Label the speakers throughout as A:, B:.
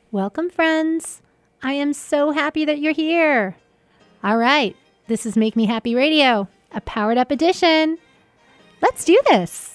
A: Welcome, friends. I am so happy that you're here. All right, this is Make Me Happy Radio, a powered up edition. Let's do this.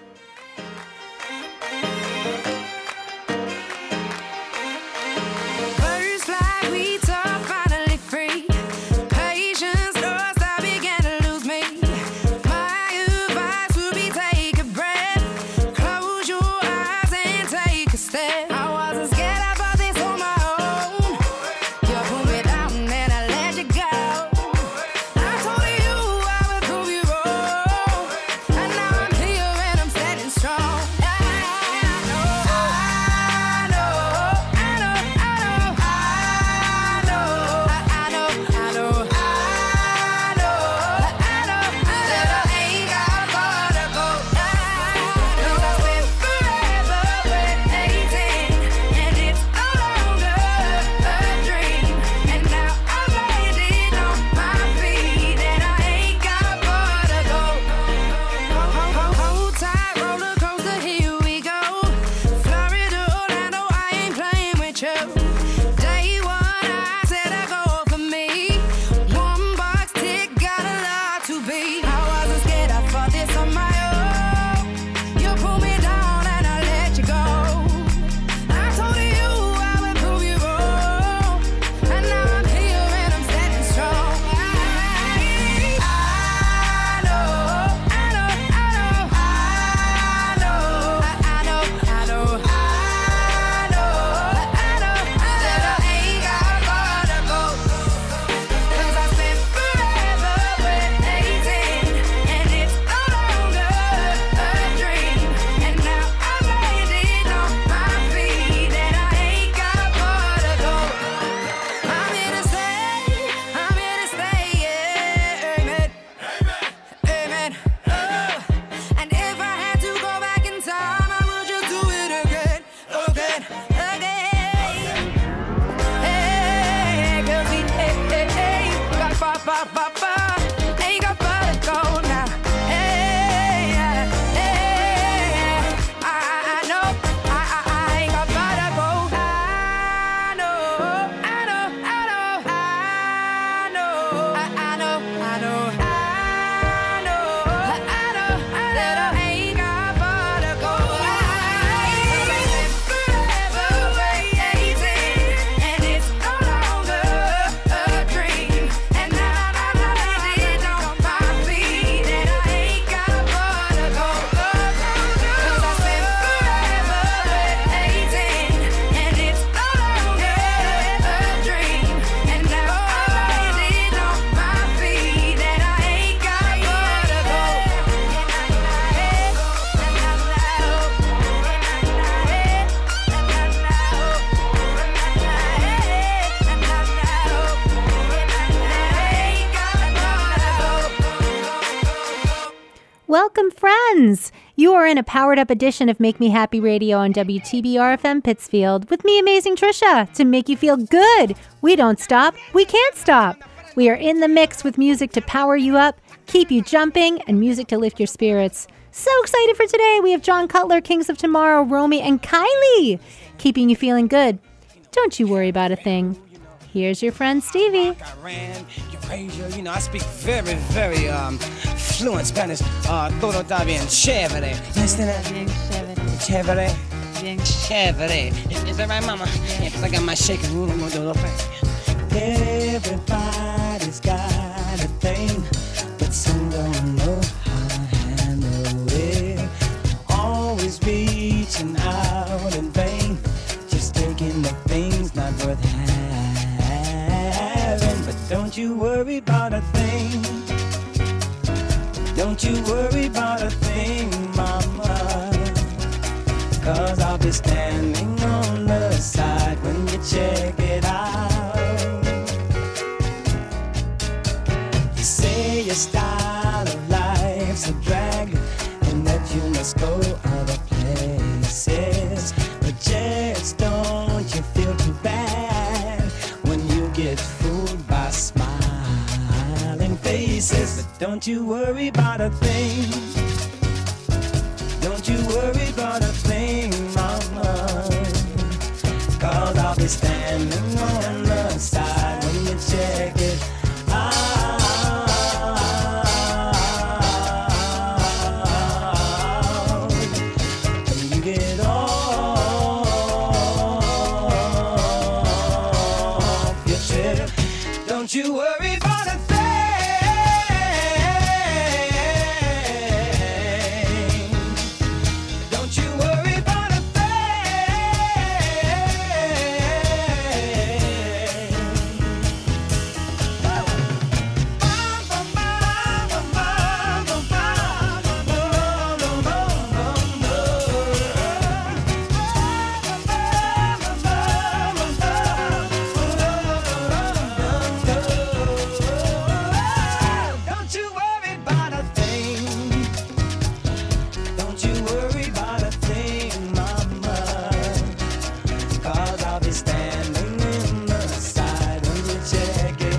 A: Welcome, friends. You are in a powered-up edition of Make Me Happy Radio on WTBR-FM Pittsfield with me, Amazing Trisha, to make you feel good. We don't stop. We can't stop. We are in the mix with music to power you up, keep you jumping, and music to lift your spirits. So excited for today. We have John Cutler, Kings of Tomorrow, Romy, and Kylie, keeping you feeling good. Don't you worry about a thing. Here's your friend Stevie.
B: You know, I speak very, very fluent Spanish. Todo está bien chévere. Chévere. Bien chévere. Is that right, mama? Yeah, because I got my shaking room. I'm going to do a little thing. Everybody's got a thing, but some don't know how to handle it. Always reaching out in vain, just taking the things not worth having. But don't you worry about a thing. Don't you worry about a thing, mama. 'Cause I'll be standing on the side when you check it out. You say your style of life's a drag and that you must go other places. But just don't you feel too bad when you get fooled by smiling faces. But don't you worry about a thing. Don't you worry about a thing, mama. 'Cause 'cause I'll be standing on the side when you check it out. When you get off your trip, don't you worry about a thing. Don't you worry about a Don't you worry about a thing. Don't you worry about a thing, mama. 'Cause I'll be standing in the side when you check it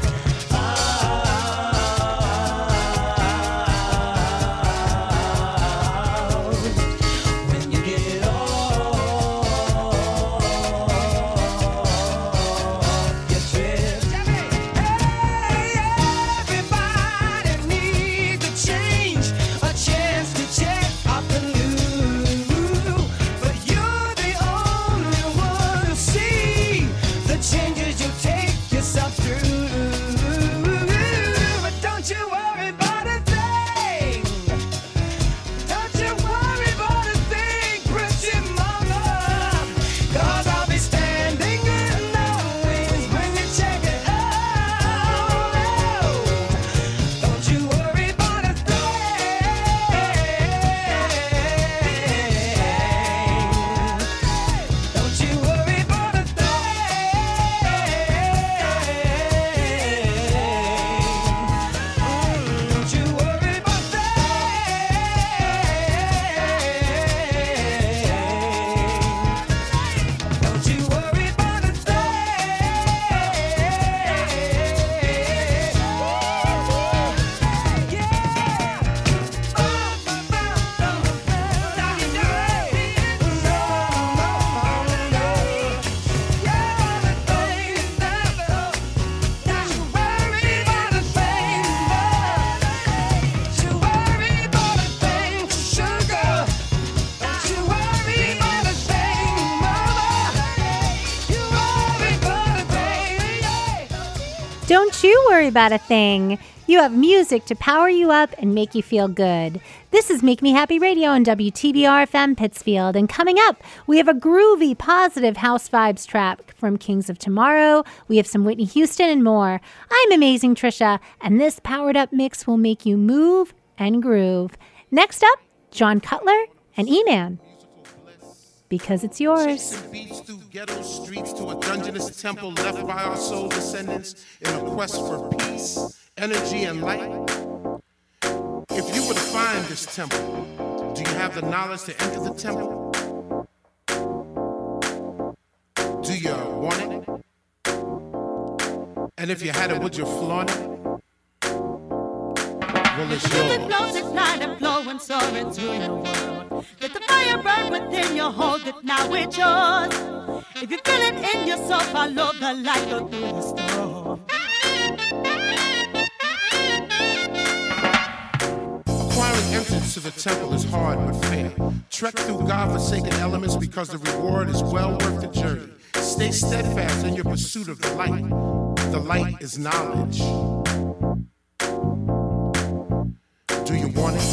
B: out. When you get off your trip. Hey, everybody needs a change, a chance to check out the new. But you're the only one who see the changes you take yourself through. But don't you worry about a thing. Don't you worry about a thing, pretty mama. 'Cause I'll be standing in the wings when you check it out. Don't you worry about a thing. Don't you worry about a thing. Don't you worry about thing. Don't you worry about a
A: Don't you worry about a thing. You have music to power you up and make you feel good. This is Make Me Happy Radio on WTBR FM Pittsfield. And coming up, we have a groovy, positive house vibes track from Kings of Tomorrow. We have some Whitney Houston and more. I'm Amazing Trisha, and this powered up mix will make you move and groove. Next up, John Cutler and E-Man. Because it's yours.
C: Chasing beats through ghetto streets to a dungeonous temple left by our soul descendants in a quest for peace, energy, and light. If you were to find this temple, do you have the knowledge to enter the temple? Do you want it? And if you had it, would you flaunt it? Well, it's yours.
D: Music flows at night and flowing, soaring through your world. Let the fire burn within you, hold it, now it's yours. If you feel it in your soul, follow the light, go through the storm.
C: Acquiring entrance to the temple is hard but fair. Trek through God-forsaken elements because the reward is well worth the journey. Stay steadfast in your pursuit of the light. The light is knowledge. Do you want it?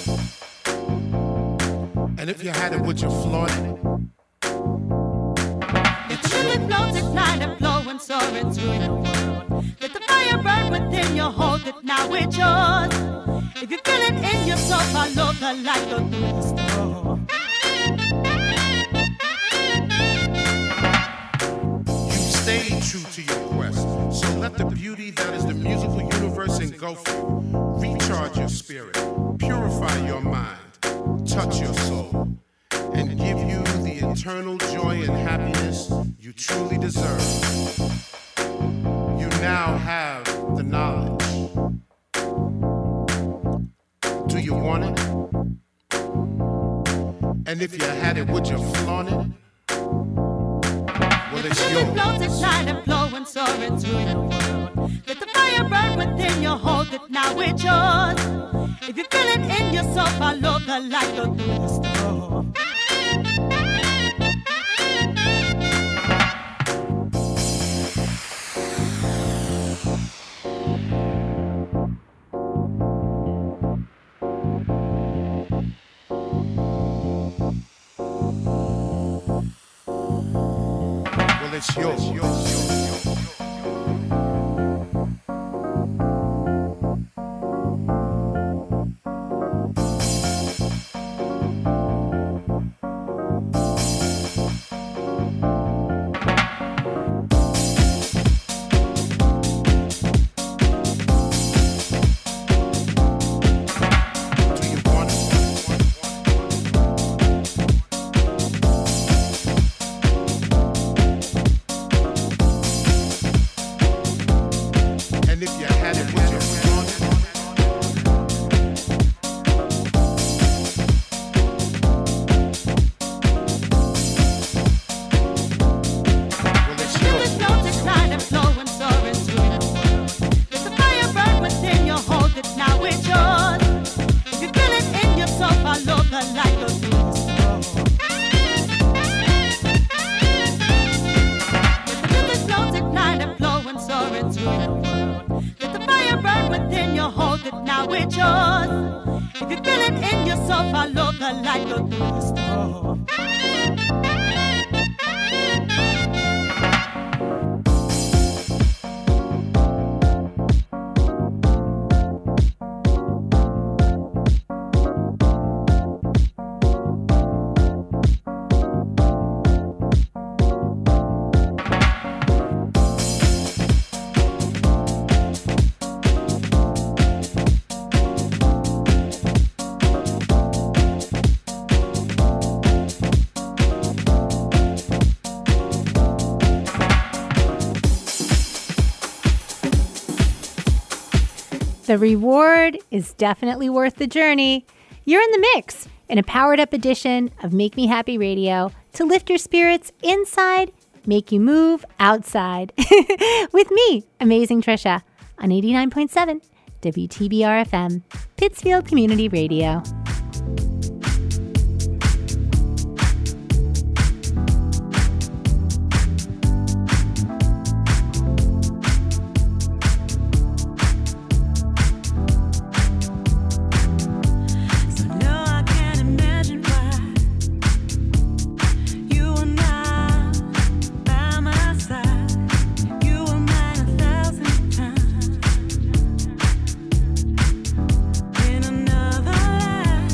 C: And if you had it, would you flaunt it?
D: If the music flows at night and flowing, soaring through your world. Let the fire burn within you, hold it, now it's yours. If you feel it in your soul, follow the light, go through the storm.
C: You've stayed true to your quest, so let the beauty that is the musical universe engulf you. Recharge your spirit, purify your mind, touch your soul, and give you the eternal joy and happiness you truly deserve. You now have the knowledge. Do you want it? And if you had it, would you flaunt it? Well, it's
D: the
C: yours.
D: flows ignite and flow and soaring through your world. Let the fire burn within you, hold it, now it's yours. If you feel it in your soul, follow the light, go through the storm.
C: Well, it's yours.
A: The reward is definitely worth the journey. You're in the mix in a powered up edition of Make Me Happy Radio to lift your spirits inside, make you move outside. With me, Amazing Trisha, on 89.7 WTBR FM, Pittsfield Community Radio.
D: In another life.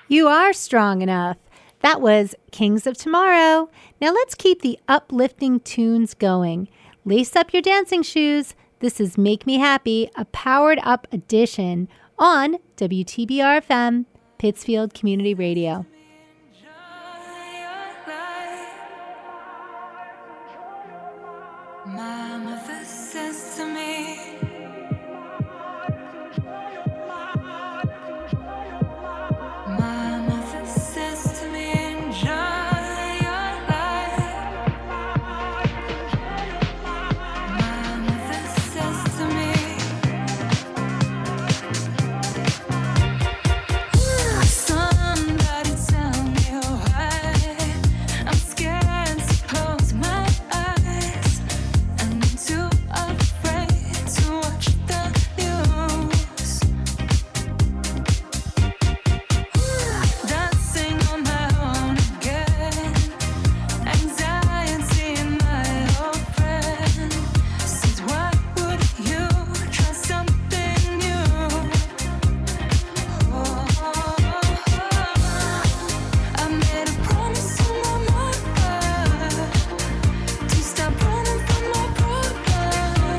A: You are strong enough. That was Kings of Tomorrow. Now let's keep the uplifting tunes going. Lace up your dancing shoes. This is Make Me Happy, a powered up edition on WTBR-FM, Pittsfield Community Radio.
E: My mother says to me, my mother says to me, enjoy your life. My mother says to me, somebody tell me why I'm scared to close my eyes. I'm too afraid to watch the news. Dancing on my own again. Anxiety in my old friend. Says, why would you try something new? I made a promise to my mother to stop running from my problem.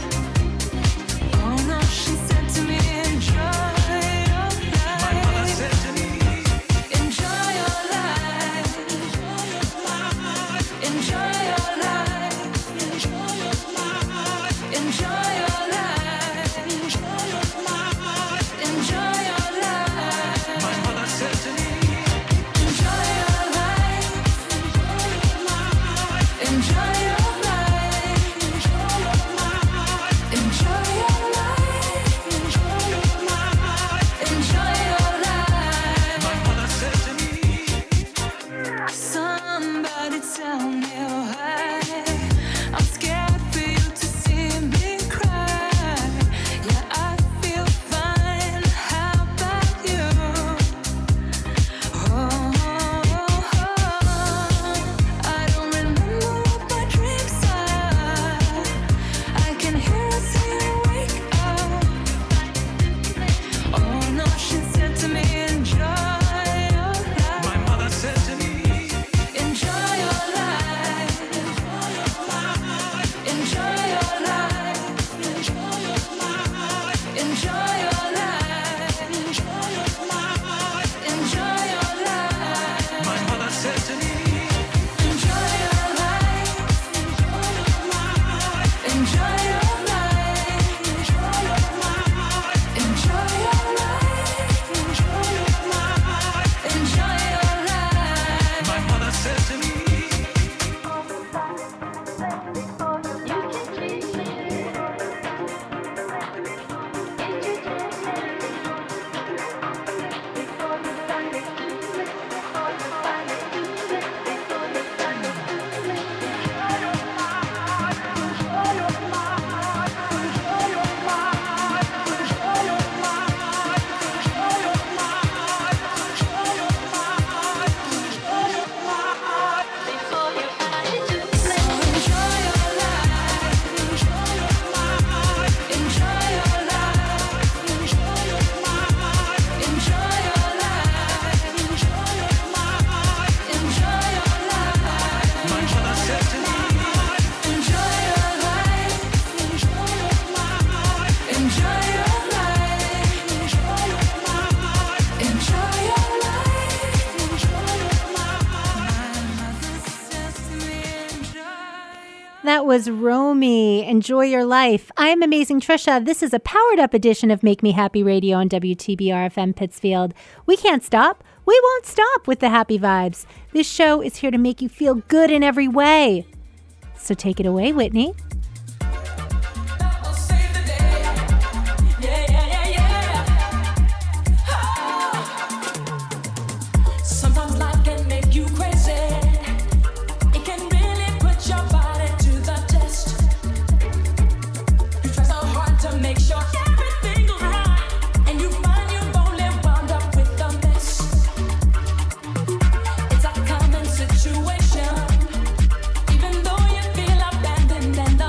E: Oh no, she said to me, enjoy your life. My mother said to me, enjoy your life. Enjoy your life. Enjoy your life. Enjoy your life. Enjoy your life. My mother said to me, enjoy your life. Enjoy your life. Enjoy your life. Enjoy your life. My mother said to me, somebody tell me why I'm scared for you to see me cry. Yeah, I feel fine. How about you? I don't remember what my dreams are. I can hear it saying wake up. Oh no, she said to me, enjoy your life. My mother said to me, enjoy your life. Enjoy your life. Enjoy your life. Enjoy your life. Enjoy your life. My mother said to me, enjoy your life. Enjoy your life. Enjoy your life. Enjoy your life. My mother said to me,
A: That was Romy. Enjoy your life. I'm Amazing Trisha. This is a powered up edition of Make Me Happy Radio on WTBR-FM Pittsfield. We can't stop. We won't stop with the happy vibes. This show is here to make you feel good in every way. So take it away, Whitney.
E: sometimes life can make you crazy. It can really put your body to the test. You try so hard to make sure everything goes right, and you find you've only wound up with a mess. It's a common situation, even though you feel abandoned and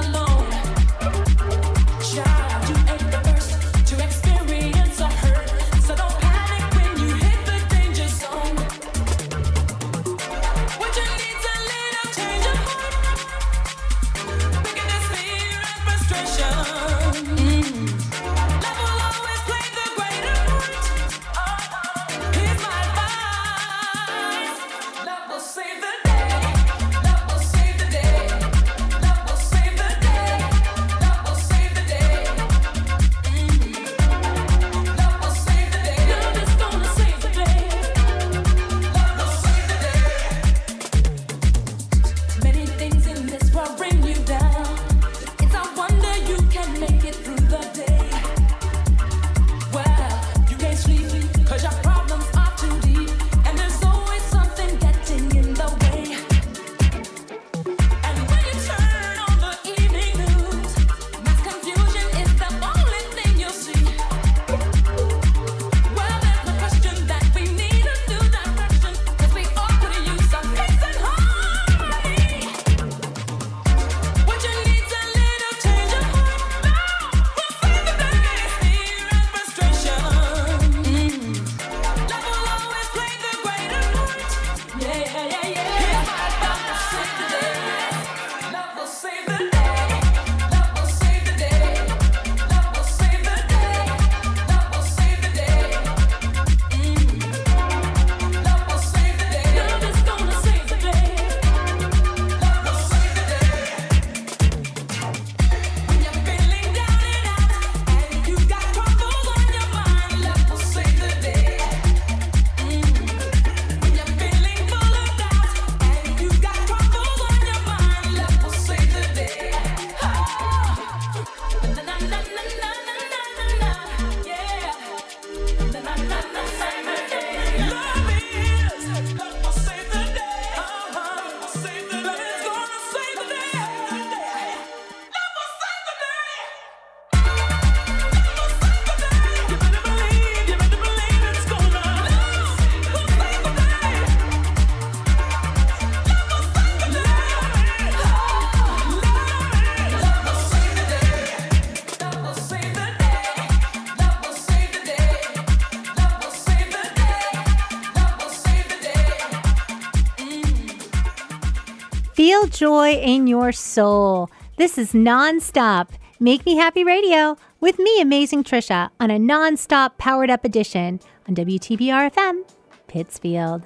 A: Feel joy in your soul. This is Non-Stop Make Me Happy Radio with me, Amazing Trisha, on a non-stop powered up edition on WTBR FM, Pittsfield.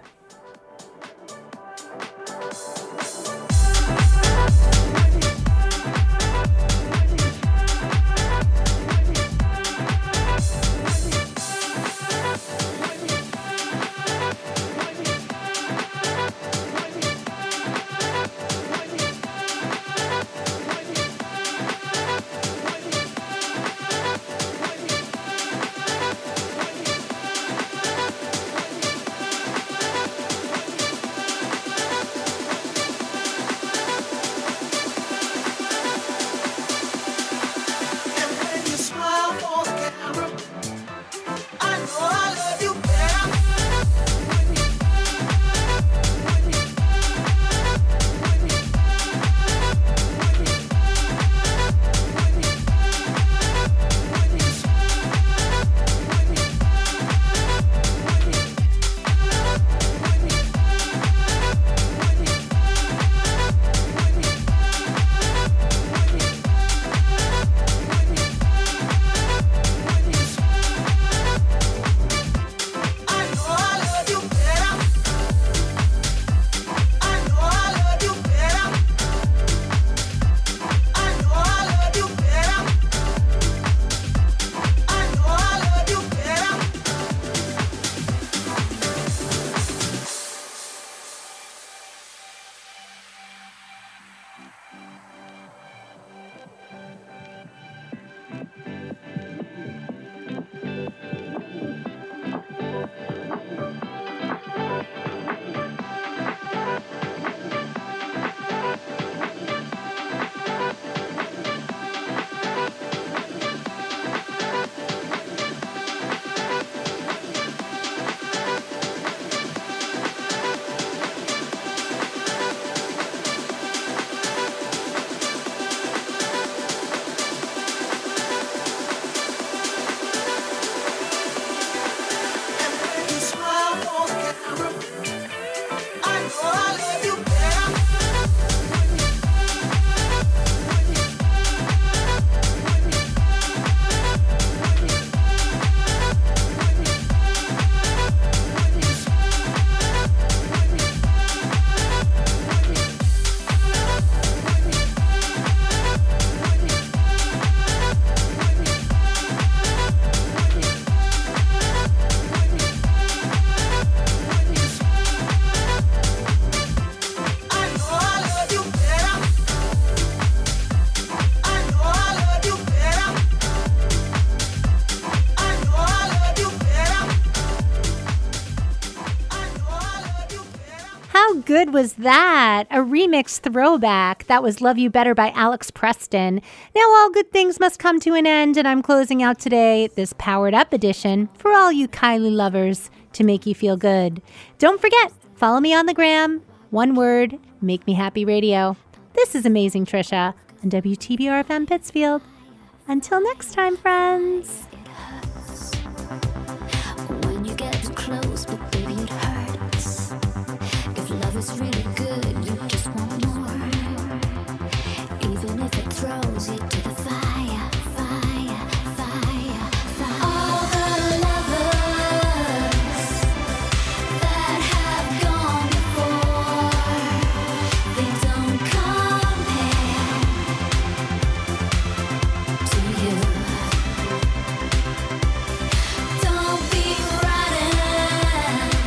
A: Good was that? A remix throwback. That was Love You Better by Alex Preston. Now all good things must come to an end, and I'm closing out today this powered up edition for all you Kylie lovers to make you feel good. Don't forget, follow me on the gram. One word, Make Me Happy Radio. This is Amazing Trisha on WTBR FM Pittsfield. Until next time, friends.
E: When you get too close, but baby it hurts. If love is really good, you just want more. Even if it throws you to the fire, fire, fire, fire. All the lovers that have gone before, they don't compare to you. Don't be running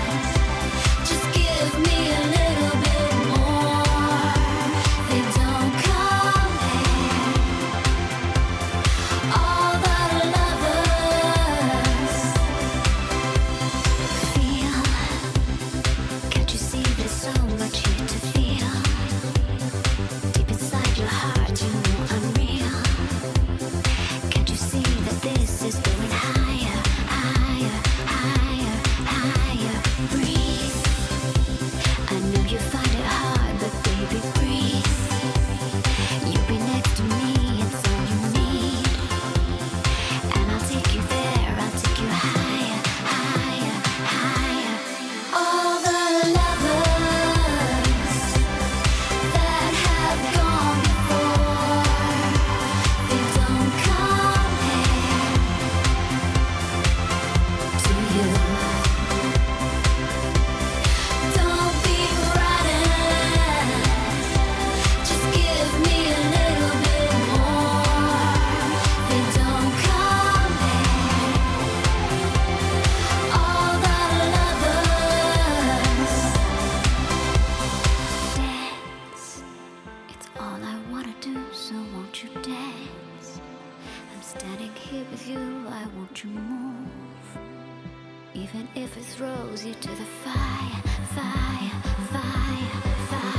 F: won't you dance? I'm standing here with you, why won't you move? Even if it throws you to the fire, fire, fire, fire.